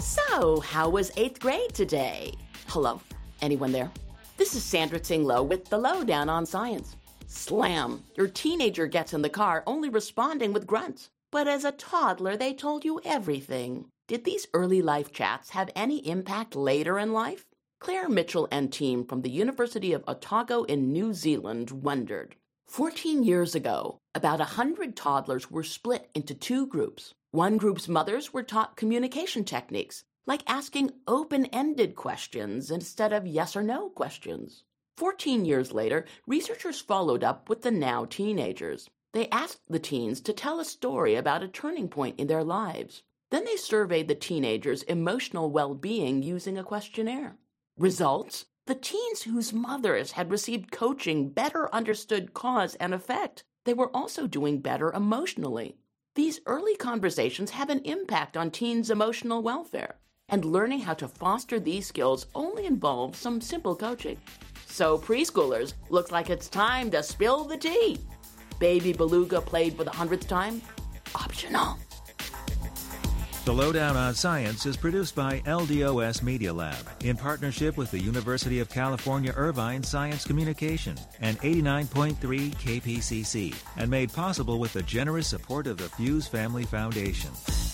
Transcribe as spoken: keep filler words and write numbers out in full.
So, how was eighth grade today? Hello? Anyone there? This is Sandra Tsing Loh with the Lowdown on Science. Slam! Your teenager gets in the car only responding with grunts. But as a toddler, they told you everything. Did these early life chats have any impact later in life? Claire Mitchell and team from the University of Otago in New Zealand wondered. Fourteen years ago, about a hundred toddlers were split into two groups. One group's mothers were taught communication techniques, like asking open-ended questions instead of yes or no questions. Fourteen years later, researchers followed up with the now teenagers. They asked the teens to tell a story about a turning point in their lives. Then they surveyed the teenagers' emotional well-being using a questionnaire. Results? The teens whose mothers had received coaching better understood cause and effect. They were also doing better emotionally. These early conversations have an impact on teens' emotional welfare, and learning how to foster these skills only involves some simple coaching. So preschoolers, looks like it's time to spill the tea. Baby Beluga played for the hundredth time? Optional. The Lowdown on Science is produced by L D O S Media Lab in partnership with the University of California Irvine Science Communication and eighty-nine point three K P C C, and made possible with the generous support of the Fuse Family Foundation.